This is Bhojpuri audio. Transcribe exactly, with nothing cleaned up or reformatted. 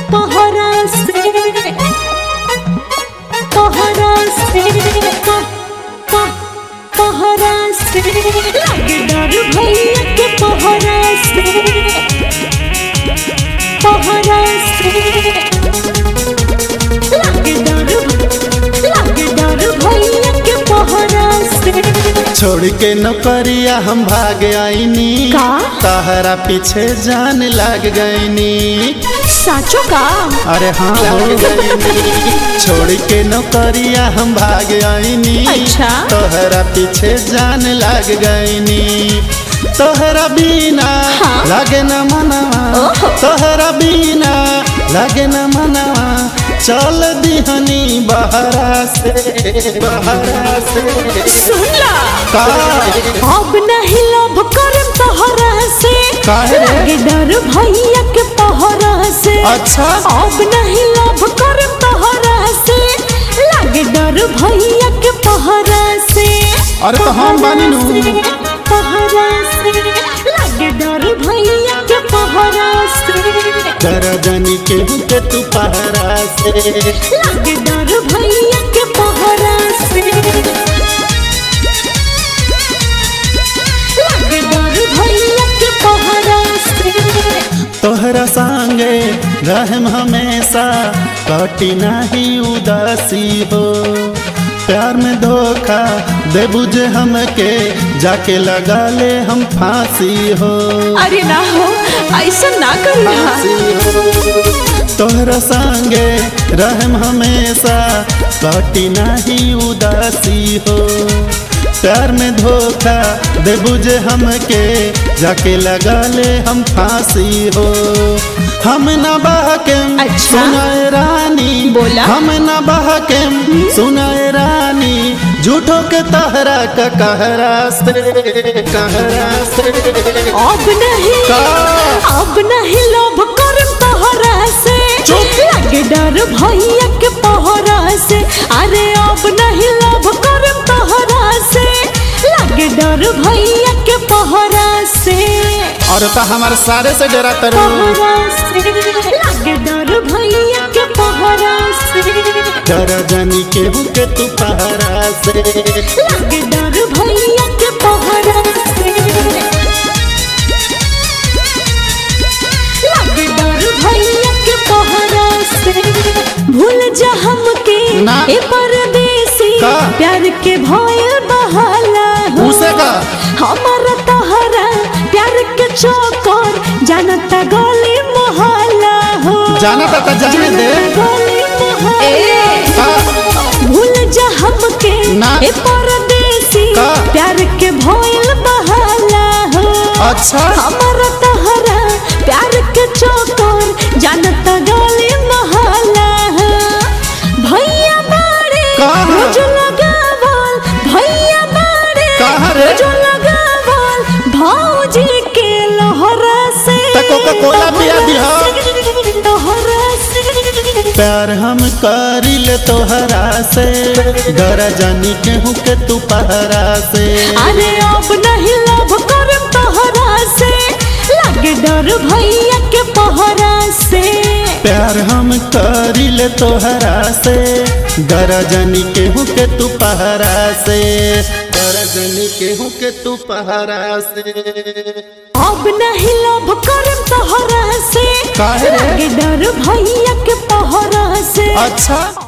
पहरा से पहरा से पहरा से लागे डर भैया के पहरा से पहरा से लागे डर लागे डर भैया के पहरा से। छोड़ के नौकरिया हम भाग आईनी का तहरा पीछे जान लग गईनी। साचो का अरे हाँ हो गईनी। छोड़ के नौकरिया हम भाग आईनी अच्छा तोहरा पीछे जान लग गईनी। तोहरा बिना हाँ? लागे न मनवा तोहरा बिना लागे न मनवा चल दिहनी बहरा से बहरा से। सुनला का अब नहीं लव करम तोहरा से काहे रे? लागे डर भैया के पहरा से। अच्छा अब नहीं लव करम तोहरा से लागे डर भैया के पहरा से। अरे तो हम बानी नु पहरा से लागे डर भैया के पहरा से। दरजनी के के तू पहरा से लागे डर भैया के पहरा से लागे डर भैया के पहरा से। तोहरा संगे रहम हमेशा कटी नहीं उदासी हो। प्यार में धोखा दे बुझे हमके जाके लगा ले हम फांसी हो। अरे ना हो ऐसा ना करना। तोहरा संगे रहम हमेशा कटी नहीं उदासी हो। प्यार में धोखा दे बुझे हमके जाके लगा ले हम फांसी हो। हम न बहकेम अच्छा? सुनाए रानी बोला? हम न बहकेम सुनाए रानी झूठो के तहरा का कहरा से कहरा से। अब नहीं का? अब नहीं लोभ करम तोहरा से चुप। लागे डर भैया के पहरा से। अरे अब नहीं लोभ करम तोहरा से लागे डर भैया के पहरा से। और तो हमारे सारे से डरा तरु पहरा से लागे डर भैया के पहरा से। दरजनी के के तू पहरा से लागे डर भैया के पहरा से लागे डर भैया के पहरा से। भूल जा हमके ना। ए परदेसी का? प्यार के भयल बहाला हो। उसे का? हमारा तहरा प्यार के चौकर जानता गली मोहल्ला हो। जानता तो जाने दे। गली मोहल्ला का? भूल जा हमके ना। ए परदेसी का? प्यार के भयल बहाला हो। अच्छा हमारा तहरा प्यार के चौकर जानता गली मोहल्ला हो। भैया बाड़े कहाँ? रोज लगावल भैया बाड़े कहाँ रे? रोज लगावल भौजी के लहरा से। तो कोका-कोला पिया दिहा। लहरा से प्यार हम करिल तोहरा से दरजनी के के तू पहरा से। अरे अब नहीं लव करम तोहरा से लागे डर भैया के पहरा से। प्यार हम करिल तोहरा से दरजनी के के तू पहरा से दरजनी के के तू पहरा से। अब नहीं लव करम तोहरा से काहे रे? लागे डर भैया के पहरा से। अच्छा